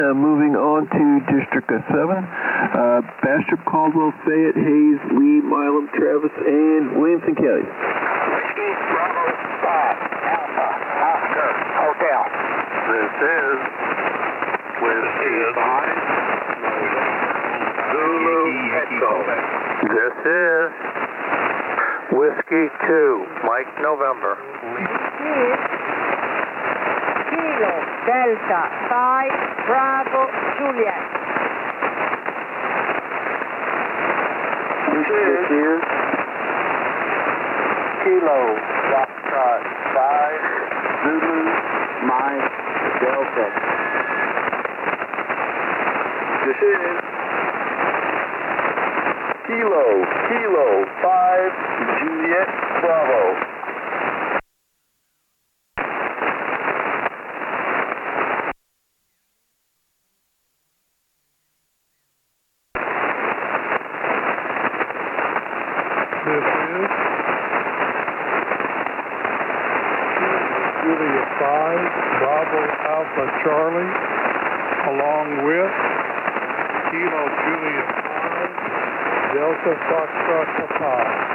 Moving on to District 7, Bastrop, Caldwell, Fayette, Hayes, Lee, Milam, Travis, and Williamson County. Whiskey Bravo 5, Alpha, Oscar, Hotel. This is Whiskey 5, Zulu Echo. This is Whiskey 2, Mike November. Kilo Delta 5 Bravo Juliet. This is Kilo Foxtrot 5 Zulu Mike Delta. This is Kilo 5 Juliet Bravo. This is Juliet 5, Bravo Alpha Charlie, along with Kilo Juliet 5, Delta Foxtrot Papa.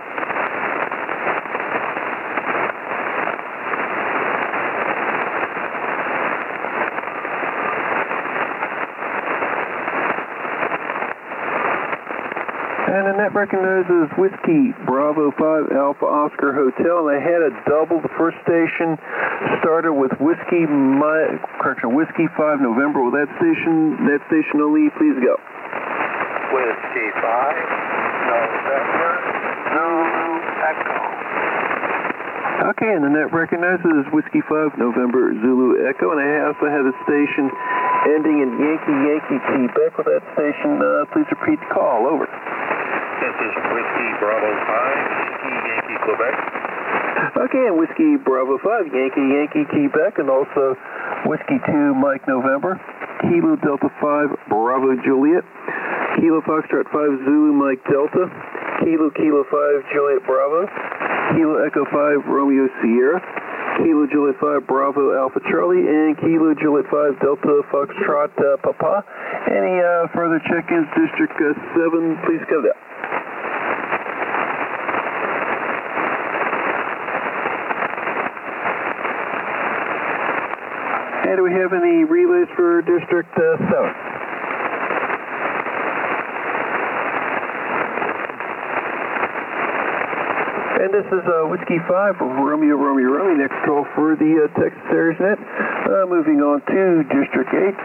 And the net recognizes Whiskey Bravo 5 Alpha Oscar Hotel, and they had a double. The first station started with Whiskey 5 November. Will that station only please go? Whiskey 5 November Zulu Echo. Okay, and the net recognizes Whiskey 5 November Zulu Echo, and I also have a station ending in Yankee Quebec. With that station, please repeat the call. Over. This is Whiskey Bravo 5, Yankee Quebec. Okay, and Whiskey Bravo 5, Yankee Quebec, and also Whiskey 2 Mike November, Kilo Delta 5 Bravo Juliet, Kilo Foxtrot 5 Zulu Mike Delta, Kilo 5 Juliet Bravo, Kilo Echo 5 Romeo Sierra, Kilo Juliet 5 Bravo Alpha Charlie, and Kilo Juliet 5 Delta Foxtrot Papa. Any further check-ins, District 7, please come down. And do we have any relays for District 7? And this is Whiskey 5 Romeo, next call for the Texas AresNet. Moving on to District 8,